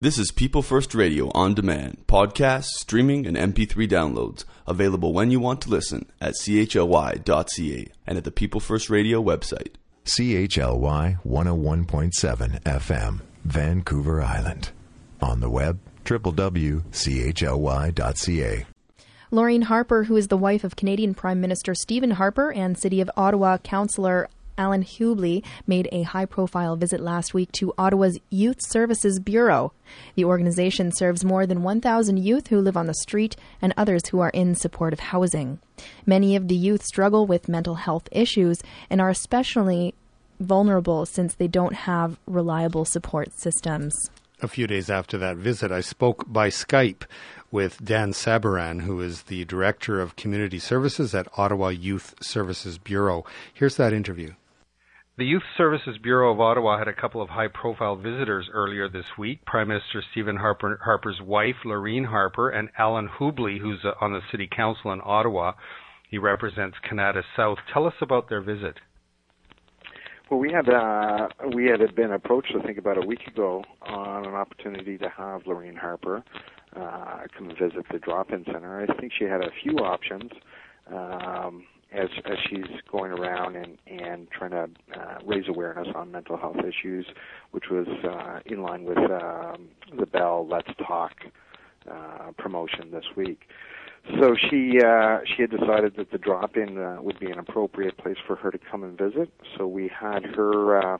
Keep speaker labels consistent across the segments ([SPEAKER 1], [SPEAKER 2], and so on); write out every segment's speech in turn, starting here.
[SPEAKER 1] This is People First Radio on demand, podcasts, streaming, and MP3 downloads, available when you want to listen at chly.ca and at the People First Radio website.
[SPEAKER 2] CHLY 101.7 FM, Vancouver Island. On the web, www.chly.ca.
[SPEAKER 3] Laureen Harper, who is the wife of Canadian Prime Minister Stephen Harper and City of Ottawa Councillor Alan Hubley, made a high-profile visit last week to Ottawa's Youth Services Bureau. The organization serves more than 1,000 youth who live on the street and others who are in supportive housing. Many of the youth struggle with mental health issues and are especially vulnerable since they don't have reliable support systems.
[SPEAKER 4] A few days after that visit, I spoke by Skype with Dan Sabaran, who is the Director of Community Services at Ottawa Youth Services Bureau. Here's that interview. The Youth Services Bureau of Ottawa had a couple of high-profile visitors earlier this week. Prime Minister Stephen Harper's wife, Laureen Harper, and Alan Hubley, who's on the City Council in Ottawa. He represents Canada South. Tell us about their visit.
[SPEAKER 5] Well, we had been approached, I think, about a week ago on an opportunity to have Laureen Harper come visit the drop-in center. I think she had a few options as she's going around and trying to raise awareness on mental health issues, which was in line with the Bell Let's Talk promotion this week. So she had decided that the drop-in would be an appropriate place for her to come and visit. So we had her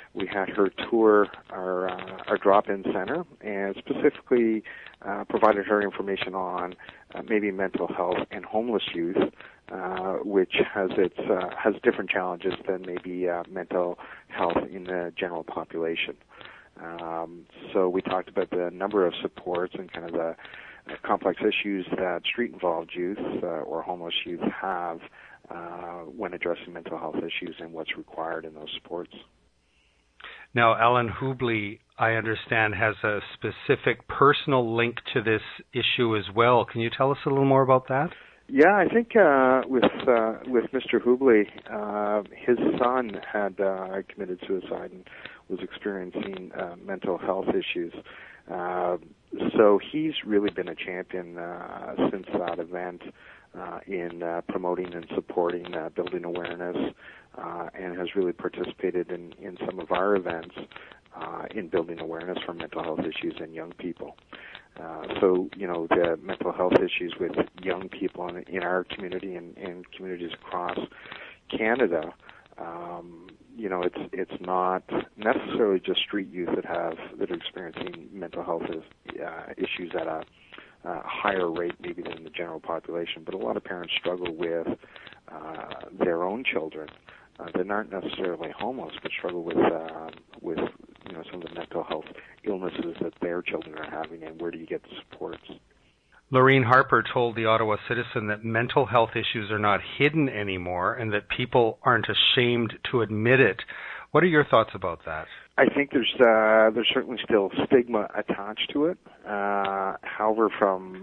[SPEAKER 5] tour our drop-in center and specifically provided her information on maybe mental health and homeless youth, which has different challenges than maybe mental health in the general population. So we talked about the number of supports and kind of the complex issues that street-involved youth or homeless youth have when addressing mental health issues and what's required in those supports.
[SPEAKER 4] Now, Alan Hubley, I understand, has a specific personal link to this issue as well. Can you tell us a little more about that?
[SPEAKER 5] Yeah, I think with Mr. Hubley, his son had committed suicide and was experiencing mental health issues. So he's really been a champion since that event in promoting and supporting building awareness and has really participated in some of our events in building awareness for mental health issues in young people. So, the mental health issues with young people in our community and communities across Canada, it's not necessarily just street youth that are experiencing mental health issues at a higher rate maybe than the general population, but a lot of parents struggle with their own children that aren't necessarily homeless, but struggle with some of the mental health illnesses that their children are having, and where do you get the supports?
[SPEAKER 4] Laureen Harper told the Ottawa Citizen that mental health issues are not hidden anymore and that people aren't ashamed to admit it. What are your thoughts about that?
[SPEAKER 5] I think there's certainly still stigma attached to it. However, from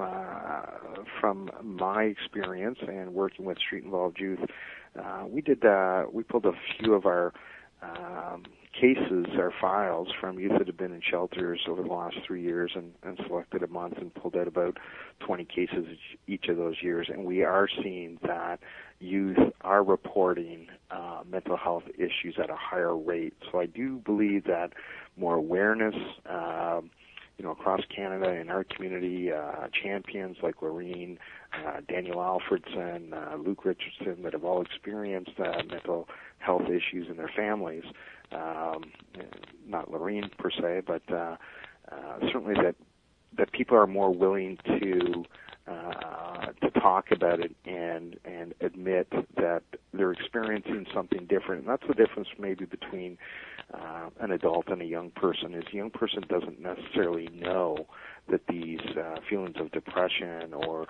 [SPEAKER 5] my experience and working with street-involved youth, we pulled a few of our cases, our files from youth that have been in shelters over the last 3 years and selected a month and pulled out about 20 cases each of those years. And we are seeing that youth are reporting mental health issues at a higher rate. So I do believe that more awareness, across Canada in our community, champions like Laureen, Daniel Alfredson, Luke Richardson that have all experienced mental health issues in their families. Not Laureen per se, but certainly that people are more willing to talk about it and admit that they're experiencing something different. And that's the difference maybe between an adult and a young person, is the young person doesn't necessarily know that these feelings of depression or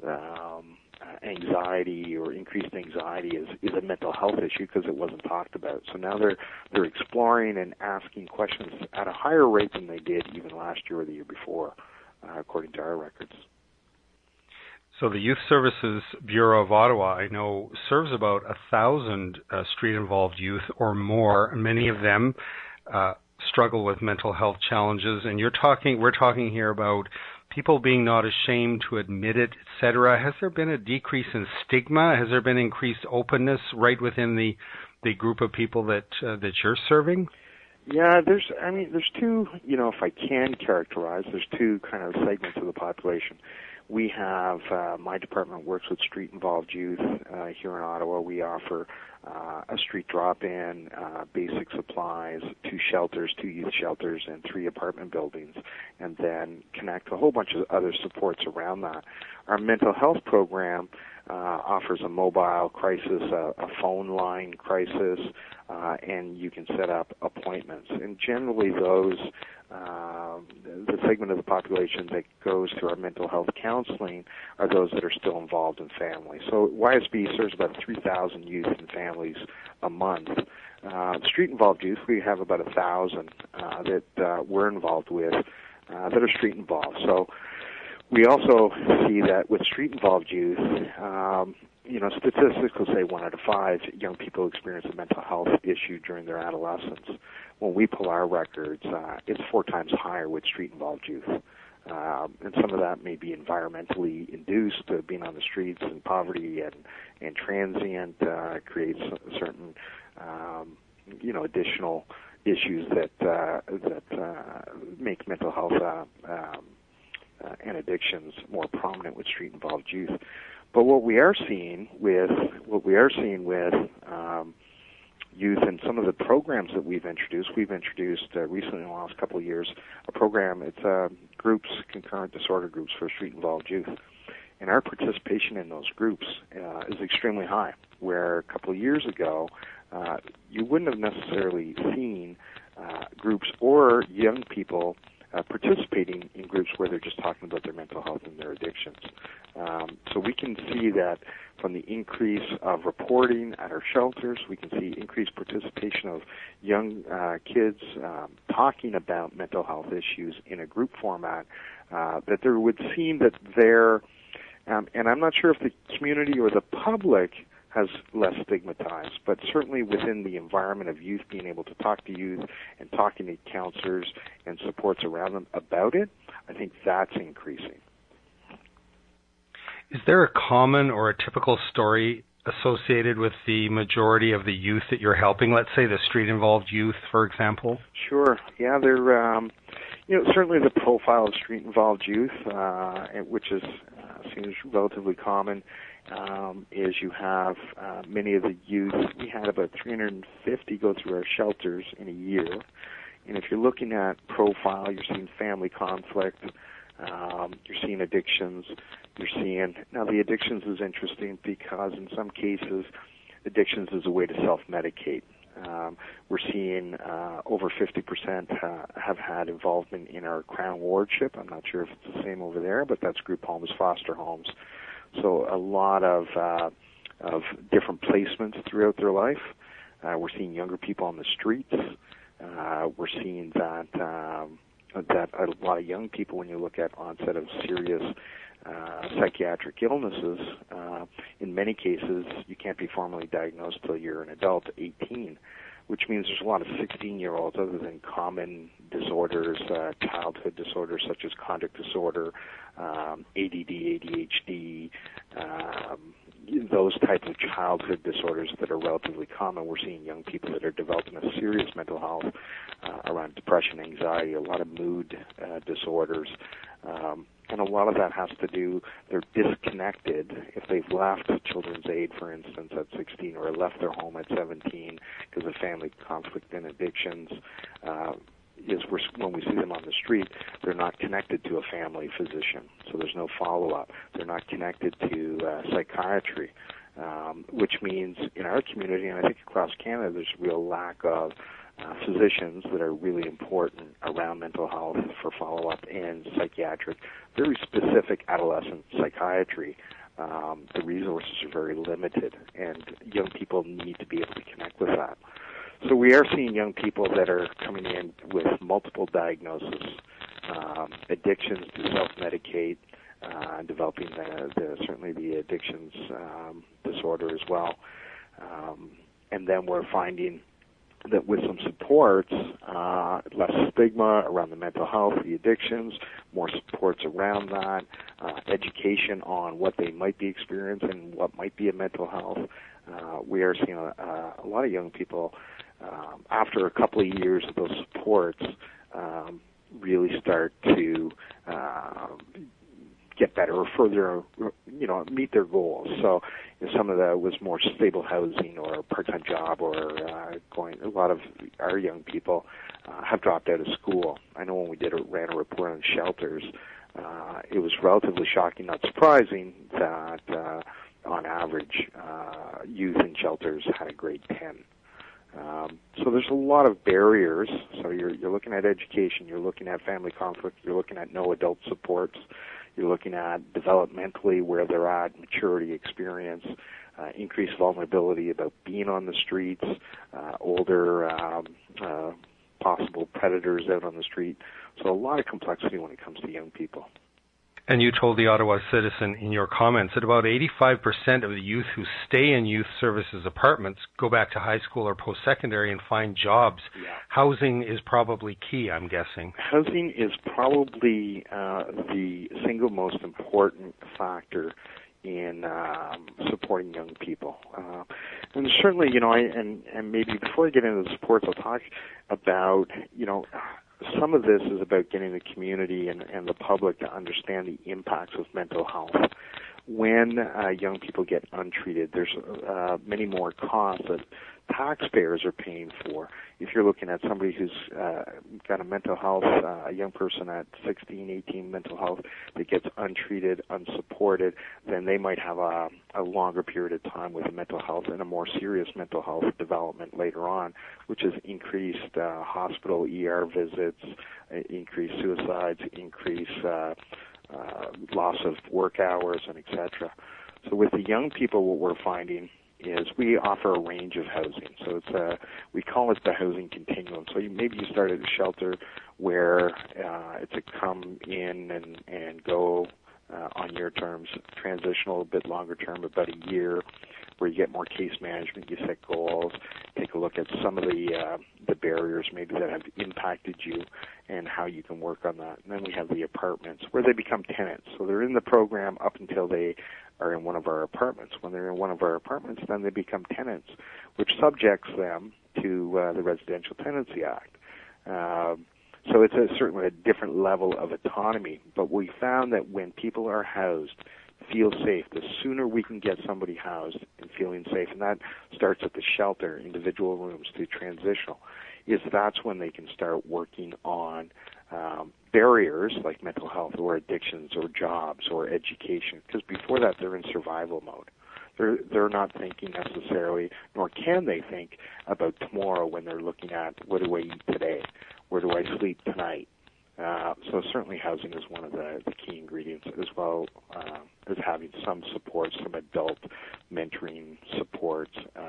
[SPEAKER 5] anxiety or increased anxiety is a mental health issue because it wasn't talked about. So now they're exploring and asking questions at a higher rate than they did even last year or the year before, according to our records.
[SPEAKER 4] So the Youth Services Bureau of Ottawa, I know, serves about 1,000 street-involved youth or more. Many of them struggle with mental health challenges, and we're talking here about people being not ashamed to admit it, etc. Has there been a decrease in stigma? Has there been increased openness right within the group of people that you're serving?
[SPEAKER 5] Yeah, there's two, if I can characterize, there's two kind of segments of the population. We have, my department works with street-involved youth here in Ottawa. We offer a street drop-in, basic supplies, 2 shelters, 2 youth shelters, and 3 apartment buildings, and then connect a whole bunch of other supports around that. Our mental health program offers a mobile crisis, a phone line crisis, and you can set up appointments. And generally those, the segment of the population that goes to our mental health counseling are those that are still involved in families. So YSB serves about 3,000 youth and families a month. Street-involved youth, we have about 1,000 that we're involved with that are street-involved. So we also see that with street-involved youth, statistics will say 1 out of 5 young people experience a mental health issue during their adolescence. When we pull our records, it's 4 times higher with street-involved youth. And some of that may be environmentally induced, being on the streets and poverty and transient creates certain, additional issues that make mental health and addictions more prominent with street-involved youth. But what we are seeing with youth and some of the programs that we've introduced recently in the last couple of years a program. It's groups, concurrent disorder groups for street-involved youth. And our participation in those groups is extremely high, where a couple of years ago you wouldn't have necessarily seen groups or young people participating in groups where they're just talking about their mental health and their addictions. So we can see that from the increase of reporting at our shelters, we can see increased participation of young kids talking about mental health issues in a group format, that there would seem that they're, and I'm not sure if the community or the public has less stigmatized, but certainly within the environment of youth, being able to talk to youth and talking to counselors and supports around them about it, I think that's increasing.
[SPEAKER 4] Is there a common or a typical story associated with the majority of the youth that you're helping? Let's say the street-involved youth, for example.
[SPEAKER 5] Sure. Yeah, they're, certainly the profile of street-involved youth, which seems relatively common, is you have many of the youth. We had about 350 go through our shelters in a year. And if you're looking at profile, you're seeing family conflict, you're seeing addictions, now the addictions is interesting because in some cases, addictions is a way to self-medicate. We're seeing over 50% have had involvement in our Crown Wardship. I'm not sure if it's the same over there, but that's group homes, foster homes. So a lot of different placements throughout their life. We're seeing younger people on the streets. We're seeing that a lot of young people, when you look at onset of serious psychiatric illnesses, in many cases you can't be formally diagnosed till you're an adult, 18, which means there's a lot of 16-year-olds, other than common disorders, childhood disorders such as conduct disorder, ADD, ADHD, those types of childhood disorders that are relatively common. We're seeing young people that are developing a serious mental health around depression, anxiety, a lot of mood disorders. And a lot of that has to do, they're disconnected. If they've left Children's Aid, for instance, at 16, or left their home at 17 because of family conflict and addictions, when we see them on the street, they're not connected to a family physician, so there's no follow-up. They're not connected to psychiatry, which means in our community, and I think across Canada, there's a real lack of physicians that are really important around mental health for follow-up and psychiatric, very specific adolescent psychiatry. The resources are very limited, and young people need to be able to connect with that. So we are seeing young people that are coming in with multiple diagnoses, addictions to self-medicate, developing certainly the addictions disorder as well. And then we're finding that with some supports, less stigma around the mental health, the addictions, more supports around that, education on what they might be experiencing, what might be a mental health. We are seeing a lot of young people, after a couple of years of those supports, really start to get better or further, meet their goals. So some of that was more stable housing or a part-time job or a lot of our young people have dropped out of school. I know when we ran a report on shelters, it was relatively shocking, not surprising, that on average youth in shelters had a grade 10. So there's a lot of barriers. So you're looking at education, you're looking at family conflict, you're looking at no adult supports, you're looking at developmentally where they're at, maturity, experience, increased vulnerability about being on the streets, older possible predators out on the street. So a lot of complexity when it comes to young people.
[SPEAKER 4] And you told the Ottawa Citizen in your comments that about 85% of the youth who stay in youth services apartments go back to high school or post-secondary and find jobs. Yeah. Housing is probably key, I'm guessing.
[SPEAKER 5] Housing is probably the single most important factor in supporting young people. And certainly, and maybe before I get into the supports, I'll talk about, some of this is about getting the community and the public to understand the impacts of mental health. When young people get untreated, there's many more costs that taxpayers are paying for. If you're looking at somebody who's got a mental health, a young person at 16, 18, mental health that gets untreated, unsupported, then they might have a longer period of time with a mental health and a more serious mental health development later on, which has increased hospital ER visits, increased suicides, increased loss of work hours, and etc. So with the young people, what we're finding is we offer a range of housing. So we call it the housing continuum. So maybe you start at a shelter where it's a come in and go on your terms, transitional, a bit longer term, about a year, where you get more case management, you set goals, take a look at some of the barriers maybe that have impacted you and how you can work on that. And then we have the apartments where they become tenants. So they're in the program up until they are in one of our apartments. When they're in one of our apartments, then they become tenants, which subjects them to the Residential Tenancy Act. So it's certainly a different level of autonomy. But we found that when people are housed, feel safe, the sooner we can get somebody housed and feeling safe, and that starts at the shelter, individual rooms, to transitional, that's when they can start working on barriers like mental health or addictions or jobs or education, because before that they're in survival mode. They're not thinking necessarily, nor can they think about tomorrow when they're looking at, what do I eat today? Where do I sleep tonight? So certainly housing is one of the key ingredients, as well as having some support, some adult mentoring supports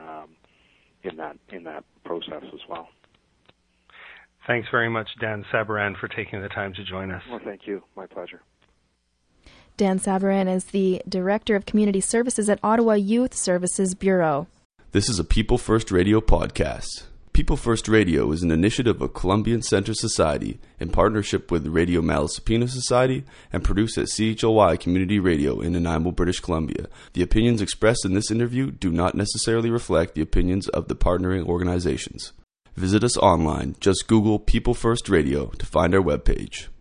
[SPEAKER 5] in that process as well.
[SPEAKER 4] Thanks very much, Dan Sabaran, for taking the time to join us.
[SPEAKER 5] Well, thank you. My pleasure.
[SPEAKER 3] Dan Sabaran is the Director of Community Services at Ottawa Youth Services Bureau.
[SPEAKER 1] This is a People First Radio podcast. People First Radio is an initiative of Columbian Centre Society in partnership with Radio Malaspina Society and produced at CHLY Community Radio in Nanaimo, British Columbia. The opinions expressed in this interview do not necessarily reflect the opinions of the partnering organizations. Visit us online. Just Google People First Radio to find our webpage.